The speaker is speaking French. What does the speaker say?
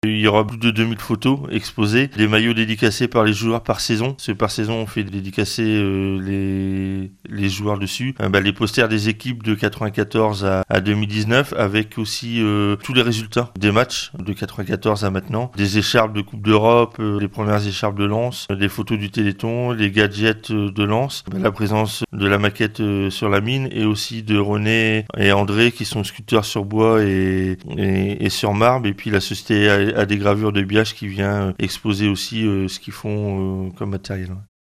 Il y aura plus de 2000 photos exposées, des maillots dédicacés par les joueurs par saison. Parce que par saison, on fait dédicacer les joueurs dessus. Les posters des équipes de 94 à 2019, avec aussi tous les résultats des matchs de 94 à maintenant. Des écharpes de Coupe d'Europe, les premières écharpes de Lens, les photos du Téléthon, les gadgets de Lens, la présence de la maquette sur la mine, et aussi de René et André qui sont sculpteurs sur bois et sur marbre. Et puis la société à des gravures de Biache qui vient exposer aussi ce qu'ils font comme matériel.